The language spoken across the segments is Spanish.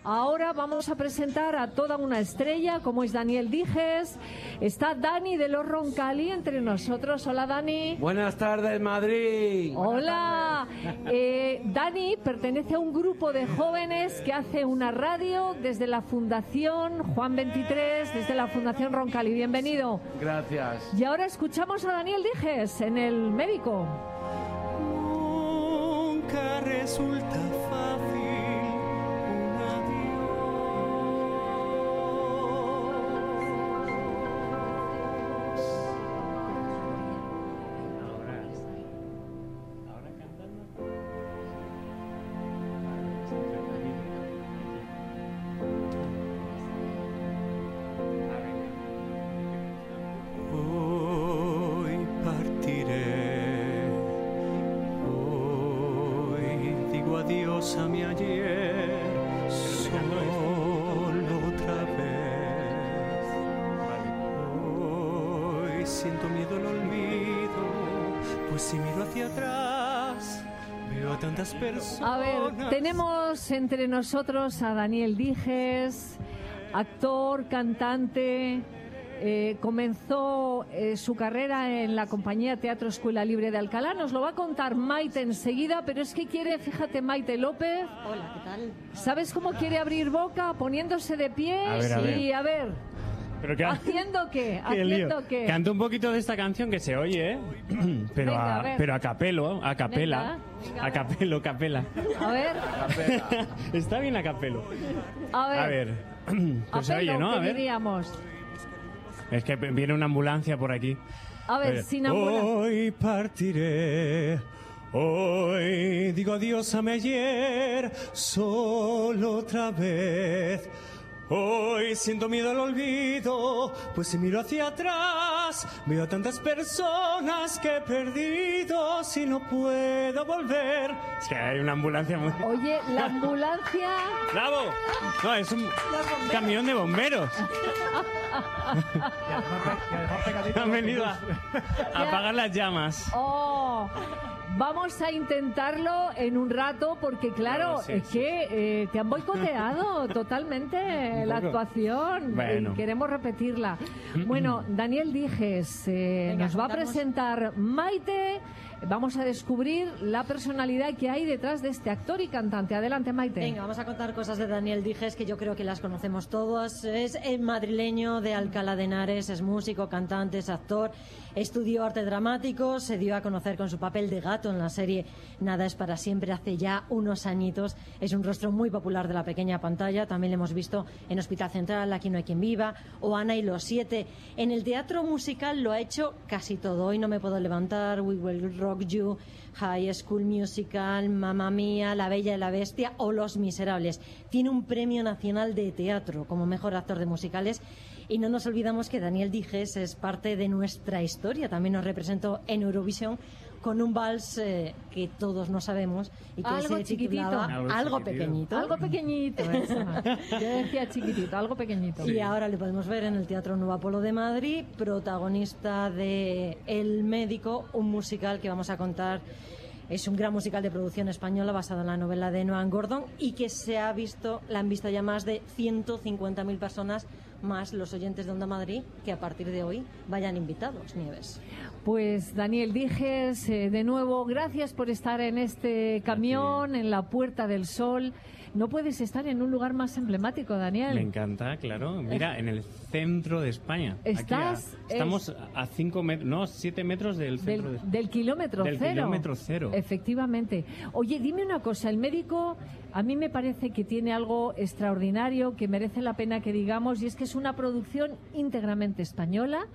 Ahora vamos a presentar a toda una estrella, como es Daniel Dijes. Está Dani de los Roncali entre nosotros. Hola, Dani. Buenas tardes, Madrid. Hola. Dani pertenece a un grupo de jóvenes que hace una radio desde la Fundación Juan 23, desde la Fundación Roncali. Bienvenido. Gracias. Y ahora escuchamos a Daniel Dijes en El Médico. Nunca resulta fácil un adiós. Ahora cantando. Hoy partiré, hoy digo adiós a mi ayer, solo otra vez. Hoy siento miedo al olvido, pues si miro hacia atrás veo a tantas personas. A ver, tenemos entre nosotros a Daniel Dijes, actor, cantante. Comenzó su carrera en la compañía Teatro Escuela Libre de Alcalá. Nos lo va a contar Maite enseguida, pero es que quiere, fíjate, Maite López. Hola, ¿qué tal? ¿Sabes cómo quiere abrir boca? Poniéndose de pie. A ver, a ver. Sí, a ver. ¿Pero qué ¿Haciendo qué? Qué lío. ¿Haciendo qué? Canta un poquito de esta canción que se oye, ¿eh? Pero, Venga, a ver. pero a capela. Venga, A capelo, capela. A ver, Está bien a capelo. a ver. A ver. Pues se Apelo, oye, ¿no? que A ver. diríamos. Es que viene una ambulancia por aquí. A ver, sin ambulancia. Hoy partiré, hoy digo adiós a mi ayer, solo otra vez. Hoy siento miedo al olvido, pues si miro hacia atrás veo a tantas personas que he perdido si no puedo volver. Es que hay una ambulancia muy... Oye, la ambulancia. ¡Bravo! No, es un camión de bomberos. Han venido a apagar las llamas. Oh, vamos a intentarlo en un rato porque, claro, Sí, es sí, que te han boicoteado totalmente la poco. actuación. Bueno. Y queremos repetirla. Bueno, Daniel Dijes nos va a contamos. presentar Maite. Vamos a descubrir la personalidad que hay detrás de este actor y cantante. Adelante, Maite. Venga, vamos a contar cosas de Daniel Dijes que yo creo que las conocemos todos. Es el madrileño de Alcalá de Henares, es músico, cantante, es actor, estudió arte dramático, se dio a conocer con su papel de gato en la serie Nada es para siempre hace ya unos añitos. Es un rostro muy popular de la pequeña pantalla, también le hemos visto en Hospital Central, Aquí no hay quien viva, o Ana y los siete. En el teatro musical lo ha hecho casi todo. Hoy no me puedo levantar, We Will Rock You, High School Musical, Mamma Mía, La Bella y la Bestia o Los Miserables. Tiene un premio nacional de teatro como mejor actor de musicales. Y no nos olvidamos que Daniel Dijes es parte de nuestra historia. También nos representó en Eurovisión con un vals que todos no sabemos y que Algo se chiquitito. titulaba Algo Algo chiquitito. Pequeñito. Algo pequeñito, eso. Yo decía chiquitito, algo pequeñito. Y ahora le podemos ver en el Teatro Nuevo Apolo de Madrid, protagonista de El Médico, un musical que vamos a contar. Es un gran musical de producción española basado en la novela de Noam Gordon y que la han visto ya más de 150.000 personas, más los oyentes de Onda Madrid, que a partir de hoy vayan invitados, Nieves. Pues Daniel Dijes, de nuevo, gracias por estar en este camión, en la Puerta del Sol. No puedes estar en un lugar más emblemático, Daniel. Me encanta, claro. Mira, en el centro de España. Estamos a 5 metros, no, 7 metros del centro de España. Del kilómetro Del cero. kilómetro cero. Efectivamente. Oye, dime una cosa, el médico a mí me parece que tiene algo extraordinario que merece la pena que digamos, y es que es una producción íntegramente española.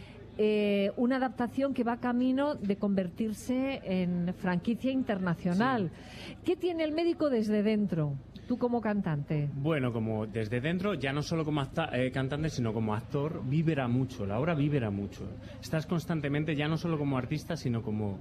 Una adaptación que va camino de convertirse en franquicia internacional. Sí. ¿Qué tiene el médico desde dentro? Tú como cantante. Bueno, como desde dentro, ya no solo como cantante, sino como actor, vibra mucho, la obra vibra mucho. Estás constantemente, ya no solo como artista, sino como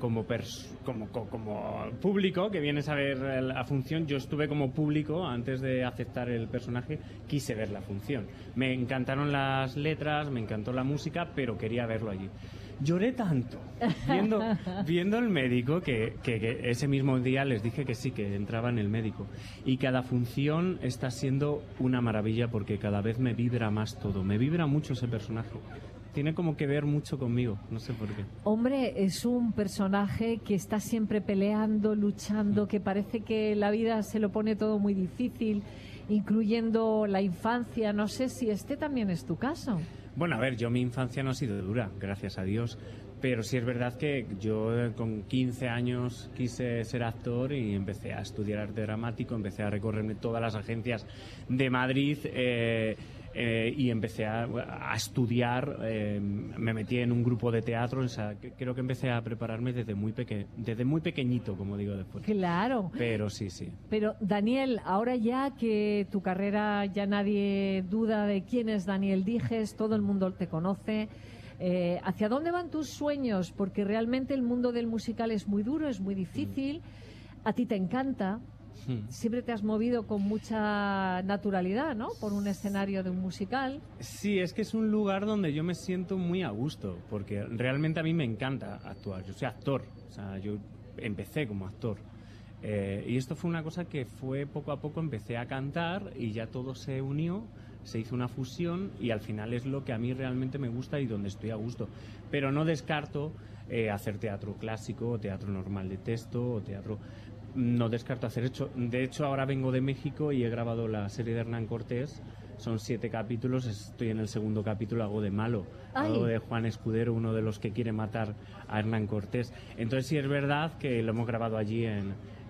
público que vienes a ver la función. Yo estuve como público, antes de aceptar el personaje, quise ver la función. Me encantaron las letras, me encantó la música, pero quería verlo allí. Lloré tanto viendo el médico que ese mismo día les dije que sí, que entraba en el médico. Y cada función está siendo una maravilla porque cada vez me vibra más todo. Me vibra mucho ese personaje. Tiene como que ver mucho conmigo, no sé por qué. Hombre, es un personaje que está siempre peleando, luchando, que parece que la vida se lo pone todo muy difícil, incluyendo la infancia. No sé si este también es tu caso. Bueno, a ver, mi infancia no ha sido dura, gracias a Dios. Pero sí es verdad que yo con 15 años quise ser actor y empecé a estudiar arte dramático, empecé a recorrerme todas las agencias de Madrid y empecé a estudiar, me metí en un grupo de teatro, o sea, creo que empecé a prepararme desde muy pequeñito, como digo después. Claro. Pero sí. Pero Daniel, ahora ya que tu carrera ya nadie duda de quién es Daniel Dijes, todo el mundo te conoce. ¿Hacia dónde van tus sueños? Porque realmente el mundo del musical es muy duro, es muy difícil. A ti te encanta. Siempre te has movido con mucha naturalidad, ¿no? Por un escenario de un musical. Sí, es que es un lugar donde yo me siento muy a gusto, porque realmente a mí me encanta actuar. Yo soy actor, o sea, yo empecé como actor. Y esto fue una cosa que fue poco a poco, empecé a cantar y ya todo se unió, se hizo una fusión y al final es lo que a mí realmente me gusta y donde estoy a gusto. Pero no descarto hacer teatro clásico o teatro normal de texto o teatro... No descarto hacer hecho. De hecho, ahora vengo de México y he grabado la serie de Hernán Cortés. Son 7 capítulos, estoy en el segundo capítulo, hago de malo. Hago de Juan Escudero, uno de los que quiere matar a Hernán Cortés. Entonces sí es verdad que lo hemos grabado allí en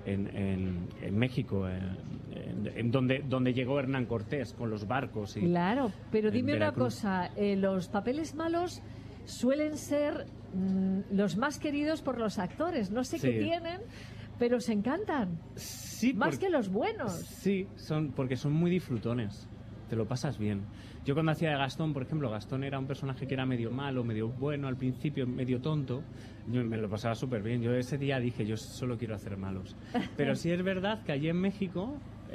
México, en donde llegó Hernán Cortés con los barcos. Claro, pero dime una cosa, los papeles malos suelen ser los más queridos por los actores. No sé qué tienen, pero se encantan. Sí, más que los buenos. Sí, porque son muy disfrutones. Te lo pasas bien. Yo cuando hacía de Gastón, por ejemplo, Gastón era un personaje que era medio malo, medio bueno al principio, medio tonto. Yo me lo pasaba súper bien. Yo ese día dije, yo solo quiero hacer malos. Pero sí es verdad que allí en México,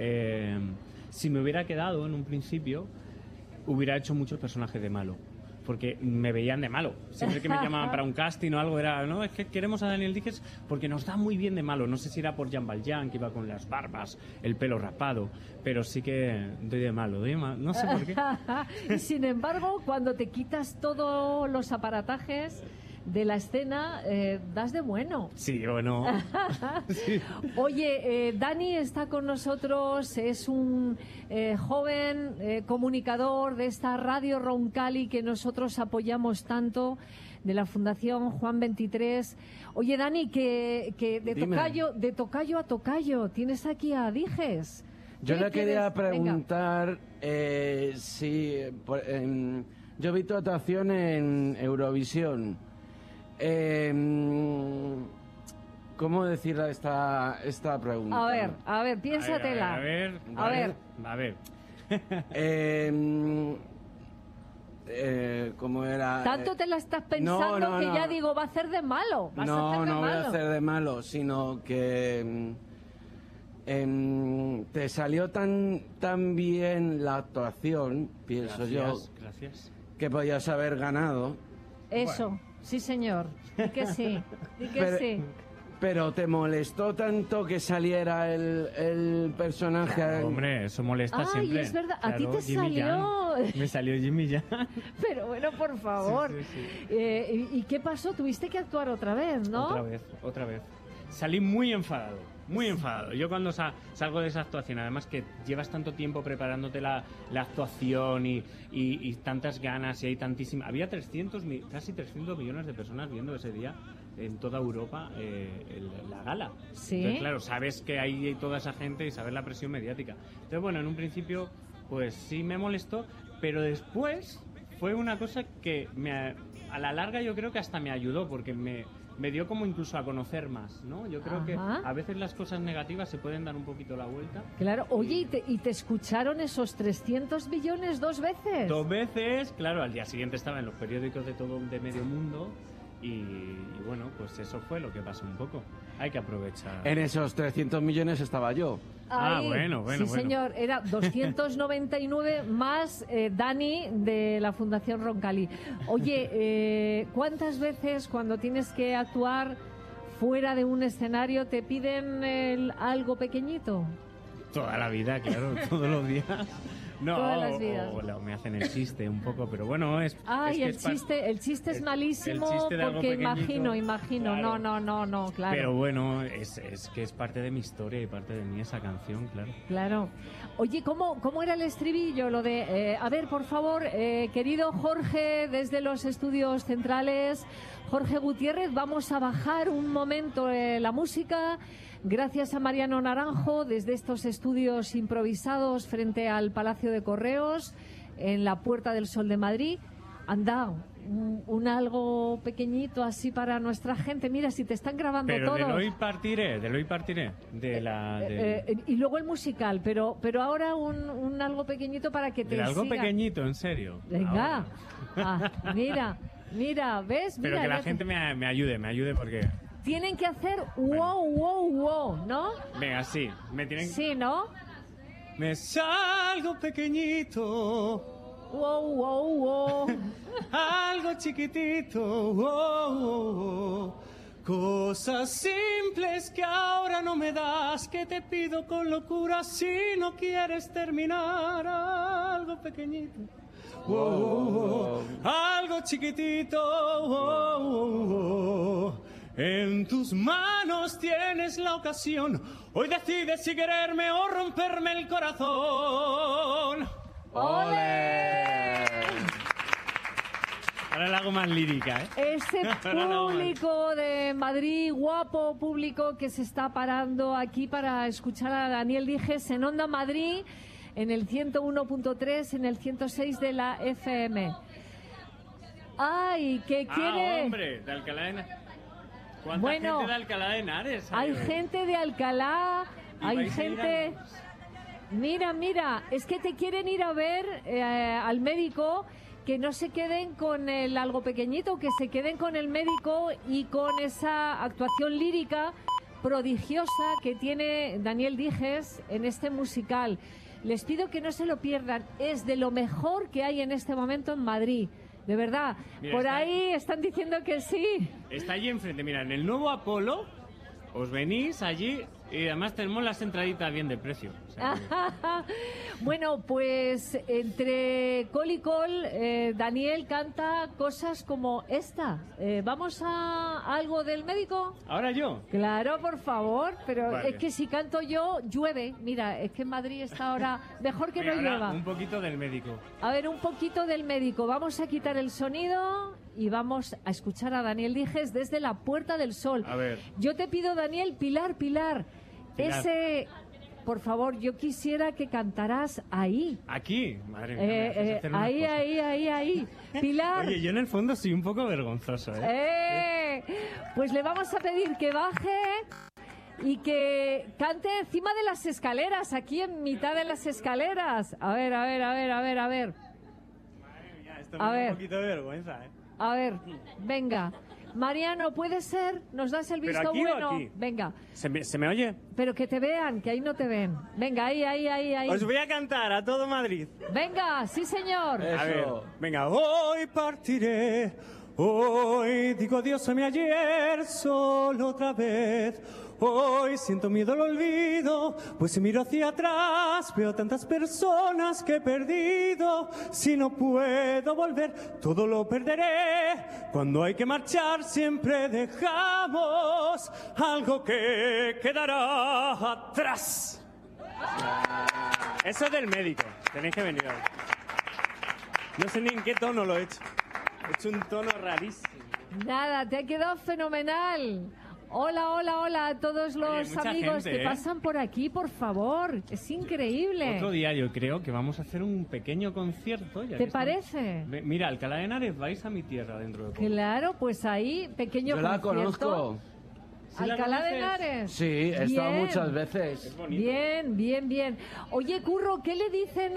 si me hubiera quedado en un principio, hubiera hecho muchos personajes de malo. Porque me veían de malo. Siempre que me llamaban para un casting o algo era, no, es que queremos a Daniel Dijes porque nos da muy bien de malo. No sé si era por Jean Valjean, que iba con las barbas, el pelo rapado, pero sí que doy de malo, no sé por qué. Y sin embargo, cuando te quitas todos los aparatajes de la escena, das de bueno. Sí o no. Sí. Oye, Dani está con nosotros, es un joven comunicador de esta Radio Roncali que nosotros apoyamos tanto, de la Fundación Juan 23. Oye, Dani, que de tocayo a tocayo, tienes aquí a Dijes. Yo le quería preguntar si... yo vi tu actuación en Eurovisión. ¿Cómo decirle esta pregunta? A ver, piénsatela. A ver. ¿Cómo era? Tanto te la estás pensando que ya digo, va a hacer de malo. No voy a hacer de malo, sino que te salió tan bien la actuación, pienso Gracias. que podías haber ganado. Eso. Bueno. Sí, señor. Di que sí. Sí. Pero ¿te molestó tanto que saliera el personaje? Claro, hombre, eso molesta siempre. Ay, es verdad. Claro, a ti te Jimmy salió... Me salió Jimmy Jan. Pero bueno, por favor. Sí. ¿Y qué pasó? Tuviste que actuar otra vez, ¿no? Otra vez. Salí muy enfadado. Muy enfadado. Yo cuando salgo de esa actuación, además que llevas tanto tiempo preparándote la actuación y tantas ganas y hay tantísimas... Había casi 300 millones de personas viendo ese día en toda Europa la gala. Sí. Entonces, claro, sabes que hay toda esa gente y sabes la presión mediática. Entonces, bueno, en un principio, pues sí me molestó, pero después fue una cosa que a la larga yo creo que hasta me ayudó, porque me dio como incluso a conocer más, ¿no? Yo creo que a veces las cosas negativas se pueden dar un poquito la vuelta. Claro. Oye, ¿y te escucharon esos 300 millones 2 veces? 2 veces, claro. Al día siguiente estaba en los periódicos de medio mundo Y bueno, pues eso fue lo que pasó un poco. Hay que aprovechar. En esos 300 millones estaba yo. Ahí, bueno. Sí, señor, era 299 más Dani de la Fundación Roncalli. Oye, ¿cuántas veces cuando tienes que actuar fuera de un escenario te piden algo pequeñito? Toda la vida, claro, todos los días. No, Todas las vidas. o me hacen el chiste un poco, pero bueno, es... Ay, es que el chiste es malísimo el chiste de algo porque pequeñito, imagino. claro. No, claro. Pero bueno, es que es parte de mi historia y parte de mí esa canción, claro. Claro. Oye, ¿cómo era el estribillo? Lo de, a ver, por favor, querido Jorge, desde los estudios centrales, Jorge Gutiérrez, vamos a bajar un momento la música. Gracias a Mariano Naranjo, desde estos estudios improvisados frente al Palacio de Correos, en la Puerta del Sol de Madrid. Anda, un algo pequeñito así para nuestra gente. Mira, si te están grabando Pero todos. del hoy partiré. Y luego el musical, pero ahora un algo pequeñito para que te Del algo siga. Pequeñito, en serio. Venga. Mira, ¿ves? Pero Mira, que la ya gente me ayude porque... Tienen que hacer wow, ¿no? Venga, sí. Me tienen... Sí, ¿no? Me salgo pequeñito, Wow. algo chiquitito, cosas simples que ahora no me das, que te pido con locura si no quieres terminar. Algo pequeñito, algo chiquitito, en tus manos tienes la ocasión. Hoy decides si quererme o romperme el corazón. ¡Ole! Ahora la hago más lírica, ¿eh? Ese público de Madrid, guapo público que se está parando aquí para escuchar a Daniel Dijes en Onda Madrid, en el 101.3, en el 106 de la FM. ¡Ay, que quiere! hombre, de Alcalá de Henares. ¿Cuánta Bueno, gente de Alcalá de Henares Hay gente de Alcalá, ¿Y hay vais a ir gente... Mira, es que te quieren ir a ver al médico, que no se queden con el algo pequeñito, que se queden con el médico y con esa actuación lírica prodigiosa que tiene Daniel Dijes en este musical. Les pido que no se lo pierdan, es de lo mejor que hay en este momento en Madrid. De verdad, Mira, por ahí están diciendo que sí. Está allí enfrente, mira, en el nuevo Apolo, os venís allí y además tenemos las entraditas bien de precio. O sea que- Bueno, pues entre col y col, Daniel canta cosas como esta. ¿Vamos a algo del médico? ¿Ahora yo? Claro, por favor, pero Vale. es que si canto yo, llueve. Mira, es que en Madrid está ahora mejor que Venga, no ahora llueva. un poquito del médico. A ver, un poquito del médico. Vamos a quitar el sonido y vamos a escuchar a Daniel Dijes desde la Puerta del Sol. A ver. Yo te pido, Daniel, Pilar. Pilar. Ese, por favor, yo quisiera que cantaras ahí. Aquí, madre mía. me haces hacer unas cosas. Ahí. Pilar. Oye, yo en el fondo soy un poco vergonzoso, ¿eh? Pues le vamos a pedir que baje y que cante encima de las escaleras, aquí en mitad de las escaleras. A ver. Madre mía, esto me A da ver. un poquito de vergüenza, ¿eh? A ver, venga. Mariano, ¿puede ser? ¿Nos das el ¿Pero visto aquí o bueno? aquí? Venga, ¿Se me oye? pero que te vean, que ahí no te ven. Venga, ahí. Os voy a cantar a todo Madrid. Venga, sí señor. Eso. A ver, venga. Hoy partiré, hoy digo adiós a mi ayer, solo otra vez. Hoy siento miedo al olvido, pues si miro hacia atrás veo tantas personas que he perdido. Si no puedo volver, todo lo perderé. Cuando hay que marchar siempre dejamos algo que quedará atrás. Eso es del médico. Tenéis que venir hoy. No sé ni en qué tono lo he hecho. He hecho un tono rarísimo. Nada, te ha quedado fenomenal. Hola a todos los mucha amigos gente, que ¿eh? pasan por aquí, por favor. Es increíble. Otro día yo creo que vamos a hacer un pequeño concierto. Ya ¿Te que estamos- parece? Mira, Alcalá de Henares, vais a mi tierra dentro de poco. Claro, pues ahí, pequeño Yo la concierto. conozco. ¿Sí la Alcalá de conoces? Henares. Sí, he estado Bien. muchas veces. Bien, bien, bien. Oye, Curro, ¿qué le dicen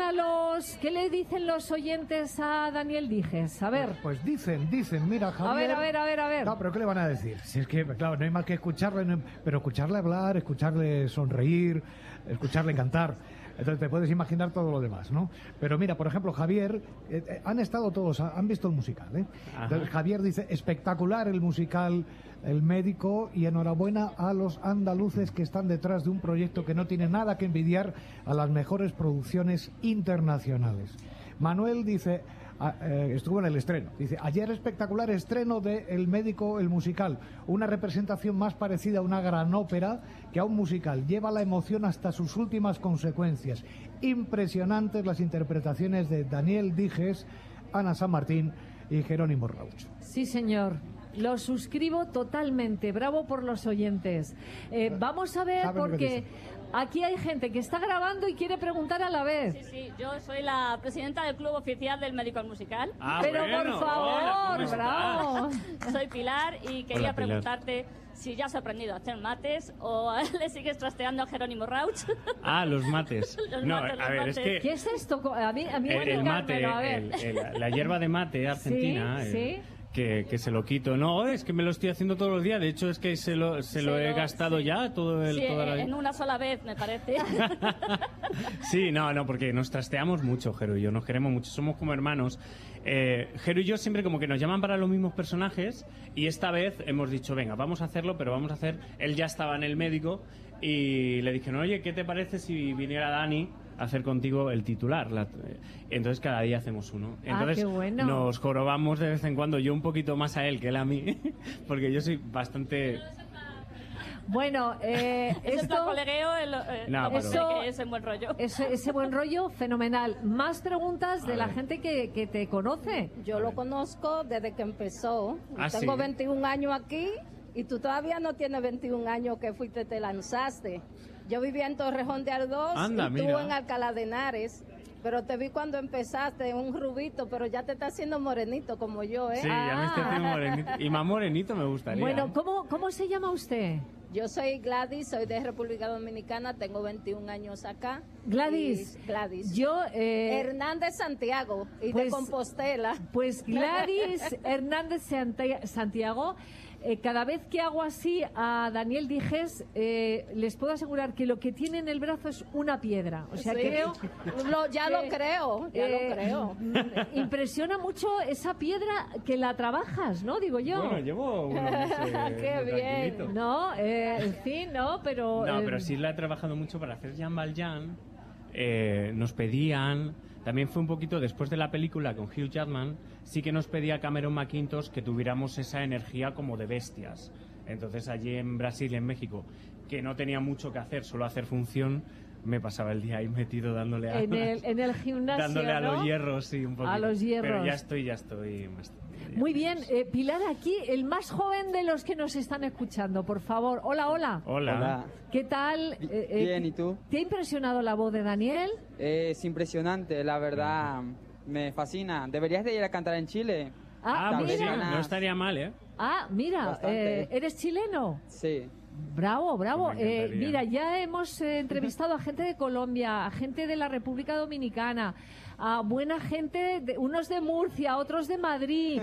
los oyentes a Daniel Dijes? A ver. Pues dicen, mira, Javier... A ver. No, pero ¿qué le van a decir? Si es que, claro, no hay más que escucharle, pero escucharle hablar, escucharle sonreír, escucharle cantar. Entonces te puedes imaginar todo lo demás, ¿no? Pero mira, por ejemplo, Javier, han estado todos, han visto el musical, ¿eh? Entonces, Javier dice, espectacular el musical El Médico, y enhorabuena a los andaluces que están detrás de un proyecto que no tiene nada que envidiar a las mejores producciones internacionales. Manuel dice... estuvo en el estreno. Dice, ayer espectacular estreno de El Médico, el musical. Una representación más parecida a una gran ópera que a un musical. Lleva la emoción hasta sus últimas consecuencias. Impresionantes las interpretaciones de Daniel Dijes, Ana San Martín y Jerónimo Rauch. Sí, señor. Lo suscribo totalmente. Bravo por los oyentes. Vamos a ver, ¿Saben lo que porque dicen? aquí hay gente que está grabando y quiere preguntar a la vez. Sí, yo soy la presidenta del Club Oficial del Médico al Musical. Pero bueno, por favor, hola, ¿cómo bravo. Soy Pilar y quería Hola, Pilar. preguntarte si ya has aprendido a hacer mates o le sigues trasteando a Jerónimo Rauch. Los mates. Los No, mates, a ver, es que ¿Qué es esto? A mí el mate, explicármelo, a ver. la hierba de mate argentina, Sí. que se lo quito. No, es que me lo estoy haciendo todos los días. De hecho, es que se lo he gastado ya toda la... En una sola vez, me parece. Sí, no, porque nos trasteamos mucho, Jero y yo, nos queremos mucho, somos como hermanos. Jero y yo siempre como que nos llaman para los mismos personajes, y esta vez hemos dicho, venga, vamos a hacerlo, pero vamos a hacer... Él ya estaba en El Médico y le dijeron, oye, ¿qué te parece si viniera Dani a hacer contigo el titular? Entonces cada día hacemos uno. Entonces qué bueno. nos jorobamos de vez en cuando, yo un poquito más a él que él a mí, porque yo soy bastante... Bueno, Ese plan colegueo, No, como pero- sé que es en buen rollo. ese buen rollo, fenomenal. Más preguntas de la gente que te conoce. Yo lo conozco desde que empezó. Tengo ¿sí? 21 años aquí y tú todavía no tienes 21 años que fuiste, te lanzaste. Yo vivía en Torrejón de Ardoz Anda, y tú mira. en Alcalá de Henares. Pero te vi cuando empezaste, un rubito, pero ya te estás haciendo morenito como yo, ¿eh? Sí, ya me estoy haciendo morenito. Y más morenito me gustaría. Bueno, ¿cómo se llama usted? Yo soy Gladys, soy de República Dominicana, tengo 21 años acá. Gladys. Y Gladys. Yo... Hernández Santiago y pues- de Compostela. Pues Gladys Hernández Santiago, cada vez que hago así a Daniel Dijes, les puedo asegurar que lo que tiene en el brazo es una piedra. O sea, Sí. creo... Ya lo creo, ya lo creo. Impresiona mucho esa piedra que la trabajas, ¿no? Digo yo. Bueno, llevo unos meses Qué bien. tranquilito. No, en fin, no, pero... No, pero sí la he trabajado mucho para hacer Jean Valjean. Nos pedían... También fue un poquito después de la película con Hugh Jackman, sí que nos pedía Cameron McIntosh que tuviéramos esa energía como de bestias. Entonces allí en Brasil y en México, que no tenía mucho que hacer, solo hacer función, me pasaba el día ahí metido dándole a... en el gimnasio, dándole a ¿no? los hierros, sí, un poquito. A los hierros. Pero ya estoy más... Muy bien, Pilar, aquí el más joven de los que nos están escuchando, por favor. Hola, hola. Hola. ¿Qué tal? Bien, ¿y tú? ¿Te ha impresionado la voz de Daniel? Es impresionante, la verdad, me fascina. Deberías de ir a cantar en Chile. Pues sí, mira. no estaría mal, ¿eh? Mira, Bastante. ¿eres chileno? Sí. Bravo, bravo. Me encantaría. Mira, ya hemos entrevistado a gente de Colombia, a gente de la República Dominicana, a buena gente, unos de Murcia, otros de Madrid.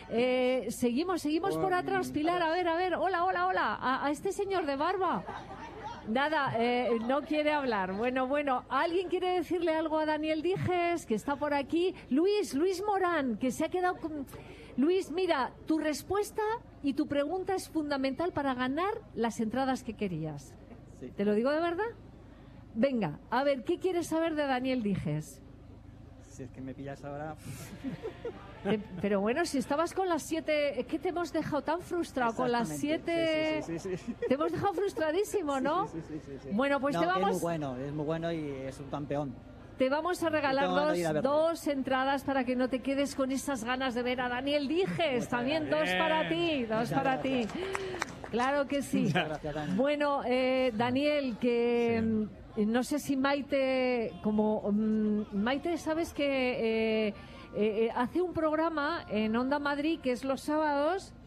Seguimos por atrás, Pilar. A ver. Hola. A este señor de barba. Nada, no quiere hablar. Bueno, ¿alguien quiere decirle algo a Daniel Dijes, que está por aquí? Luis Morán, que se ha quedado con... Luis, mira, tu respuesta y tu pregunta es fundamental para ganar las entradas que querías. Sí. ¿Te lo digo de verdad? Venga, a ver, ¿qué quieres saber de Daniel Dijes? Si es que me pillas ahora... Pero bueno, si estabas con las 7, es que te hemos dejado tan frustrado con las 7. Sí. Te hemos dejado frustradísimo, ¿no? Sí. Bueno, pues No, te vamos... es muy bueno y es un campeón. Te vamos a regalar Tengo ganas de ir a verlo. dos entradas para que no te quedes con esas ganas de ver a Daniel Dijes. También dos para ti, ti. Claro que sí. Muchas gracias, Dani. Bueno, Daniel, que no sé si Maite, Maite, sabes que hace un programa en Onda Madrid que es los sábados.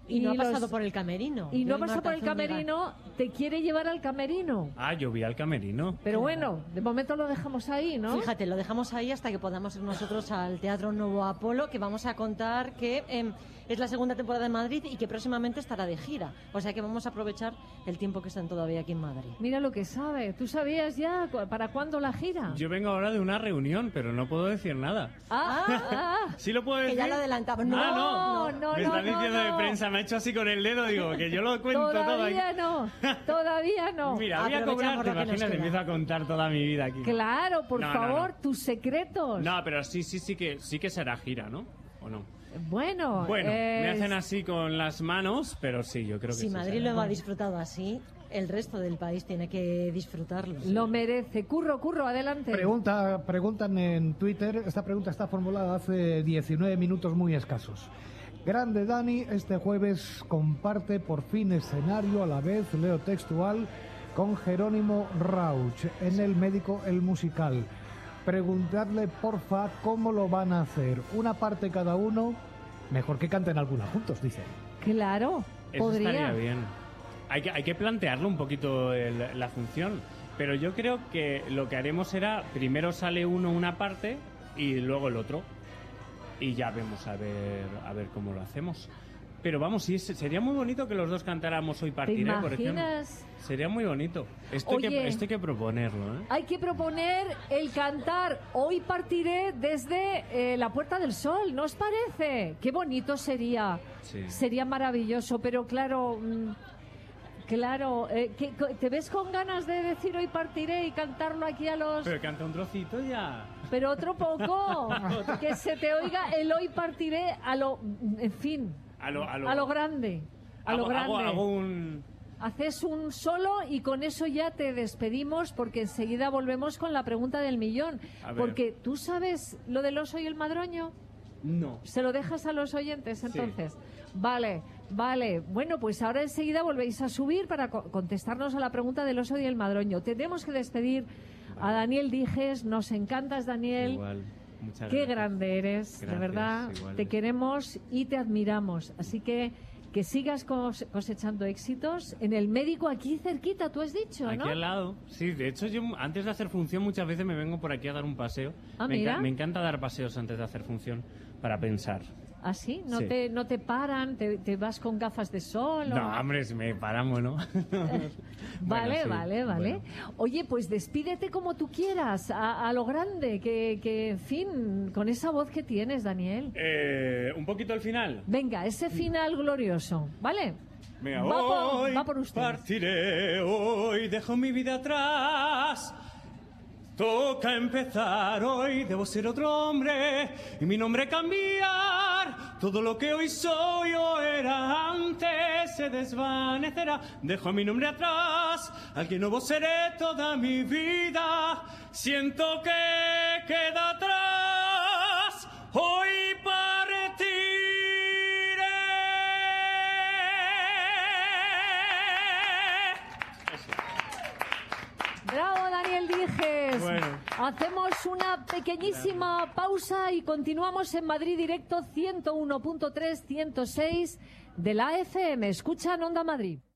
Y no ha pasado por el camerino. Y no ha Yo y pasado por el Marta Zúñiga. camerino, te quiere llevar al camerino. Ah, yo vi al camerino. Pero bueno, de momento lo dejamos ahí, ¿no? Fíjate, lo dejamos ahí hasta que podamos ir nosotros al Teatro Nuevo Apolo, que vamos a contar que es la segunda temporada en Madrid y que próximamente estará de gira. O sea que vamos a aprovechar el tiempo que están todavía aquí en Madrid. Mira lo que sabe. ¿Tú sabías ya para cuándo la gira? Yo vengo ahora de una reunión, pero no puedo decir nada. ¿Sí lo puedo Que decir? ya lo adelantamos. No, Ah, no. no, Me están diciendo no. de prensa, me ha hecho así con el dedo, digo, que yo lo cuento todo aquí. Todavía no. Mira, voy a Aprovechamos cobrar, lo te que nos imaginas, queda. empiezo a contar toda mi vida aquí. Claro, por No, favor, no. tus secretos. No, pero sí que será gira, ¿no? ¿O no? Bueno, Me hacen así con las manos, pero sí, yo creo que Si sí Madrid será. lo ha disfrutado así, el resto del país tiene que disfrutarlo. lo merece. Curro, adelante. Preguntan en Twitter, esta pregunta está formulada hace 19 minutos muy escasos. Grande Dani, este jueves comparte por fin escenario, a la vez leo textual, con Jerónimo Rauch en El Médico, el musical. Preguntadle, porfa, cómo lo van a hacer. Una parte cada uno, mejor que canten alguna juntos, dicen. Claro, Eso podría. estaría bien. Hay que plantearlo un poquito la función, pero yo creo que lo que haremos será, primero sale uno una parte y luego el otro. Y ya vemos a ver cómo lo hacemos. Pero vamos, sí, sería muy bonito que los dos cantáramos Hoy Partiré, por ejemplo. imaginas? Sería muy bonito. Esto hay que proponerlo, ¿eh? Hay que proponer el cantar Hoy Partiré desde la Puerta del Sol, ¿no os parece? Qué bonito sería. Sí. Sería maravilloso, pero claro... Claro, ¿te ves con ganas de decir Hoy Partiré y cantarlo aquí a los... Pero canta un trocito ya. Pero otro poco, que se te oiga el Hoy Partiré a lo... En fin, a lo grande. A lo grande. Hago un... Haces un solo y con eso ya te despedimos porque enseguida volvemos con la pregunta del millón. A ver. Porque ¿tú sabes lo del oso y el madroño? No. ¿Se lo dejas a los oyentes entonces? Vale. Bueno, pues ahora enseguida volvéis a subir para contestarnos a la pregunta del oso y el madroño. Tenemos que despedir a Daniel Dijes. Nos encantas, Daniel. Igual. Muchas Qué gracias. grande eres, de Gracias, verdad. igual. Te queremos y te admiramos. Así que sigas cosechando éxitos. En El Médico, aquí cerquita, tú has dicho, Aquí ¿no? al lado. Sí, de hecho yo antes de hacer función muchas veces me vengo por aquí a dar un paseo. Ah, me, mira. me encanta dar paseos antes de hacer función para pensar. ¿Ah, sí? ¿No, Sí. no te paran? ¿Te vas con gafas de sol? o- No, hombre, si me paramos, ¿no? Vale, sí, vale. bueno. Oye, pues despídete como tú quieras, a lo grande, que, en fin, con esa voz que tienes, Daniel. Un poquito al final. Venga, ese final glorioso, ¿vale? Venga, Va hoy por usted. partiré, hoy dejo mi vida atrás. Toca empezar, hoy debo ser otro hombre y mi nombre cambiar. Todo lo que hoy soy o era antes se desvanecerá. Dejo mi nombre atrás, al que nuevo seré toda mi vida. Siento que queda atrás, hoy Bravo, Daniel Dijes. Bueno. Hacemos una pequeñísima pausa y continuamos en Madrid Directo 101.3, 106 de la FM. Escuchan Onda Madrid.